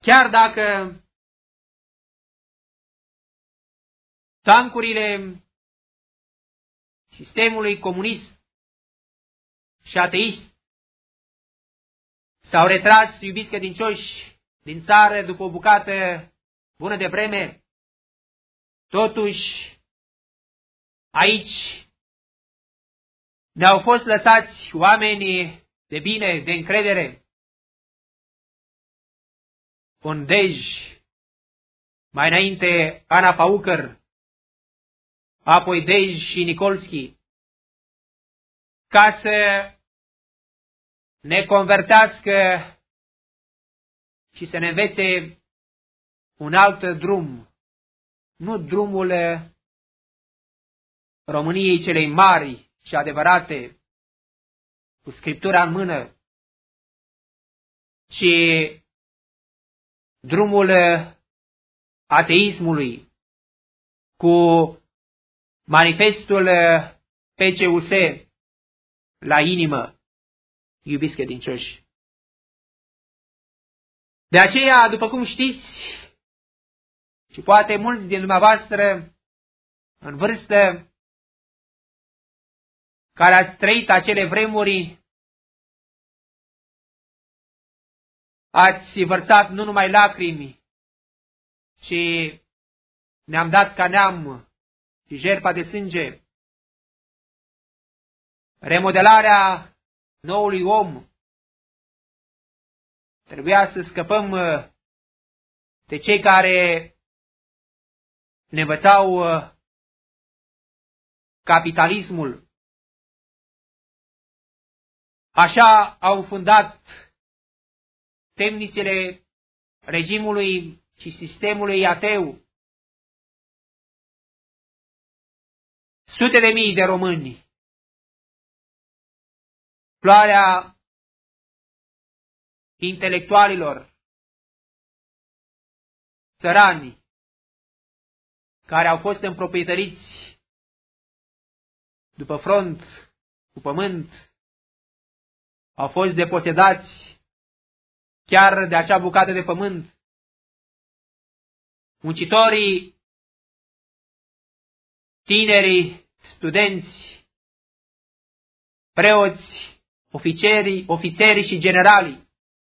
chiar dacă tancurile sistemului comunist și ateist s-au retras, iubiți credincioși, din țară după o bucată bună de vreme, totuși aici ne-au fost lăsați oameni de bine, de încredere, Ondej, mai înainte Ana Paucăr, apoi Dej și Nicolski, ca să ne convertească și să ne învețe un alt drum, nu drumul României celei mari și adevărate, cu Scriptura în mână, ci drumul ateismului, cu manifestul PCUS la inimă, iubiți credincioși. De aceea, după cum știți, și poate mulți din dumneavoastră în vârstă, care ați trăit acele vremuri, ați vărsat nu numai lacrimi, ci ne-am dat ca neam și jertfa de sânge, remodelarea noului om. Trebuia să scăpăm de cei care ne învățau capitalismul. Așa au fundat temnițele regimului și sistemului ateu sute de mii de români. Floarea intelectualilor, țărani, care au fost împroprietăriți după front, cu pământ, au fost deposedați chiar de acea bucată de pământ. Muncitorii, tinerii, studenți, preoți, ofițerii și generalii,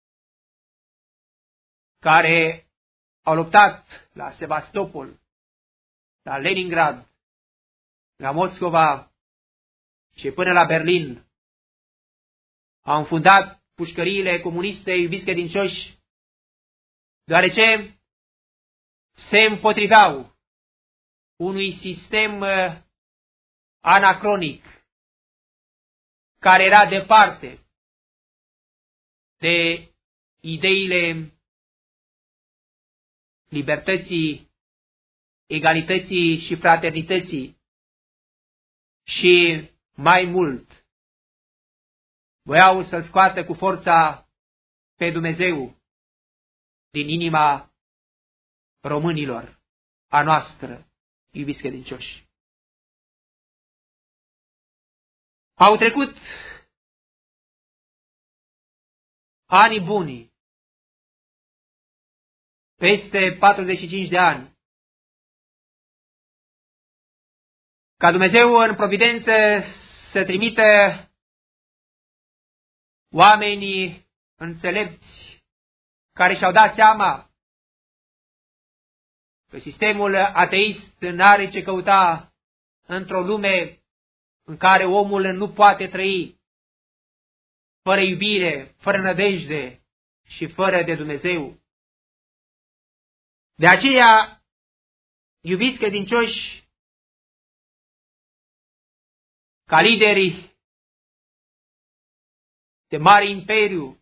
care au luptat la Sevastopol, la Leningrad, la Moscova și până la Berlin, au înfundat pușcăriile comuniste, iubiți credincioși, deoarece se împotriveau unui sistem anacronic, care era departe de ideile libertății, egalității și fraternității și mai mult voiau să-L scoată cu forța pe Dumnezeu din inima românilor, a noastră, iubiți credincioși. Au trecut ani buni, peste 45 de ani, ca Dumnezeu în providență să trimită oamenii înțelepți care și-au dat seama că sistemul ateist n-are ce căuta într-o lume în care omul nu poate trăi fără iubire, fără nădejde și fără de Dumnezeu. De aceea, iubiți credincioși, ca lideri de mare imperiu,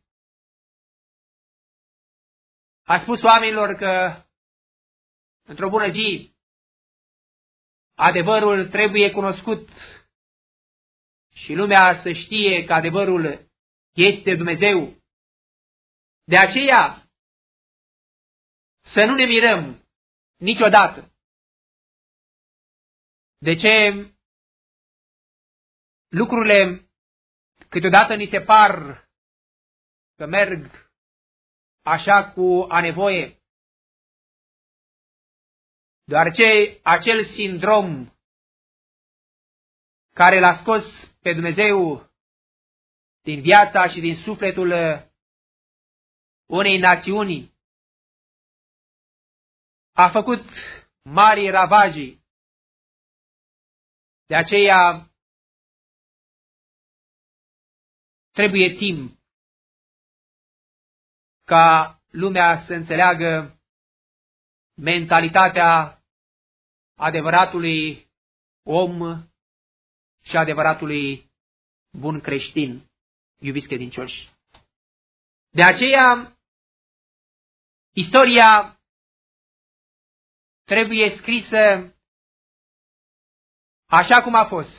a spus oamenilor că într-o bună zi adevărul trebuie cunoscut și lumea să știe că adevărul este Dumnezeu. De aceea să nu ne mirăm niciodată de ce lucrurile câteodată ni se par că merg așa cu a nevoie, deoarece acel sindrom care l-a scos pe Dumnezeu din viața și din sufletul unei națiuni a făcut mari ravagii. De aceea trebuie timp ca lumea să înțeleagă mentalitatea adevăratului om și adevăratului bun creștin, iubiți credincioși. De aceea, istoria trebuie scrisă așa cum a fost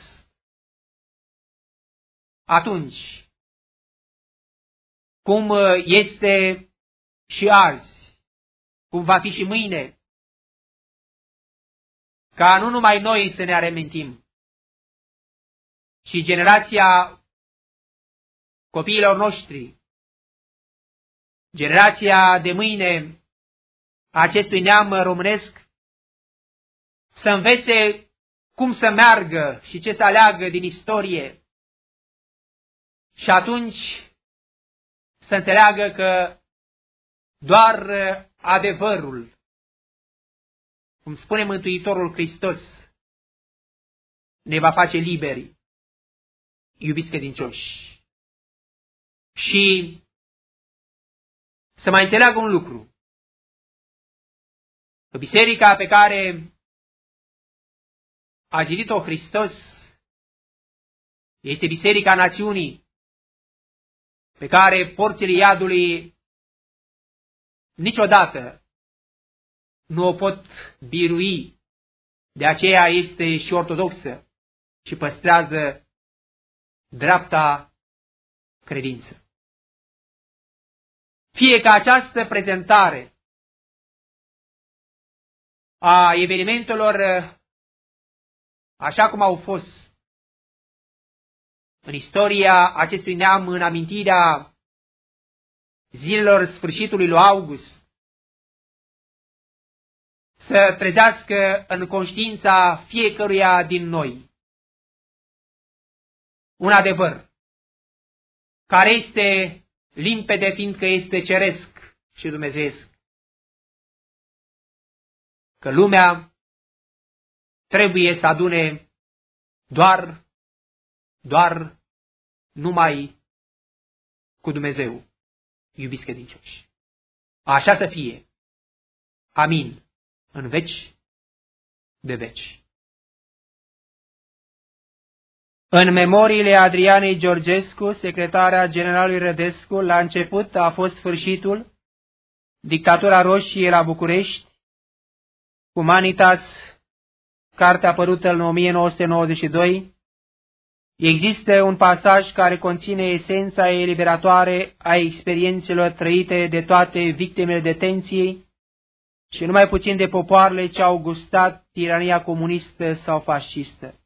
atunci, cum este și azi, cum va fi și mâine, ca nu numai noi să ne reamintim, ci generația copiilor noștri, generația de mâine acestui neam românesc, să învețe cum să meargă și ce să aleagă din istorie. Și atunci să înțeleagă că doar adevărul, cum spune Mântuitorul Hristos, ne va face liberi, iubiți credincioși. Și să mai înțeleagă un lucru, că biserica pe care a zidit-o Hristos este biserica națiunii, pe care porțile iadului niciodată nu o pot birui. De aceea este și ortodoxă și păstrează dreapta credință. Fie că această prezentare a evenimentelor așa cum au fost în istoria acestui neam, în amintirea zilelor sfârșitului lui August, să trezească în conștiința fiecăruia din noi un adevăr care este limpede, fiindcă este ceresc și dumnezeiesc, că lumea trebuie să adune doar numai cu Dumnezeu, iubiți credincioși. Așa să fie. Amin. În veci de veci. În memoriile Adrianei Georgescu, secretarea generalului Rădescu, la început a fost sfârșitul, dictatura roșie la București, Humanitas, carte apărută în 1992, există un pasaj care conține esența eliberatoare a experiențelor trăite de toate victimele detenției și numai puțin de popoarele ce au gustat tirania comunistă sau fascistă.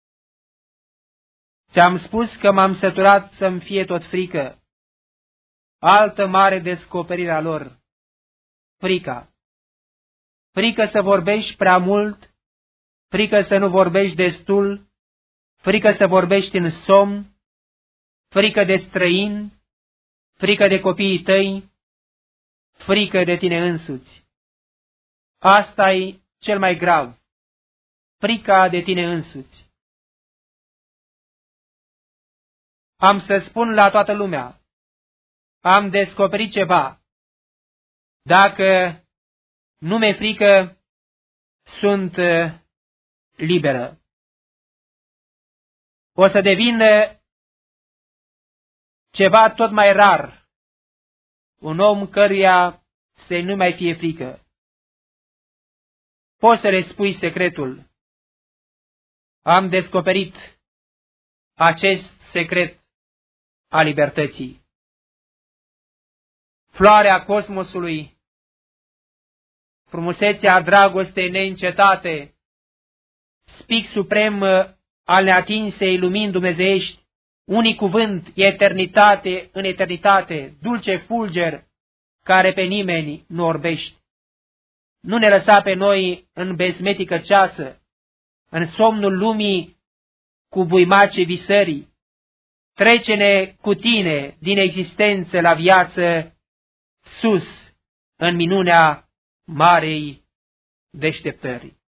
Ți-am spus că m-am săturat să-mi fie tot frică. Altă mare descoperire a lor. Frica. Frică să vorbești prea mult, frică să nu vorbești destul, frică să vorbești în somn, frică de străin, frică de copiii tăi, frică de tine însuți. Asta e cel mai grav, frica de tine însuți. Am să spun la toată lumea, am descoperit ceva. Dacă nu mi-e frică, sunt liberă. O să devină ceva tot mai rar, un om căruia să nu mai fie frică. Poți să le spui secretul. Am descoperit acest secret a libertății. Floarea cosmosului, frumusețea dragostei neîncetate, spic suprem al neatinsei lumini dumnezeiești, unic cuvânt, eternitate în eternitate, dulce fulger, care pe nimeni nu orbești. Nu ne lăsa pe noi în bezmetică ceasă, în somnul lumii cu buimace visării. Trece-ne cu tine din existență la viață, sus, în minunea marei deșteptării.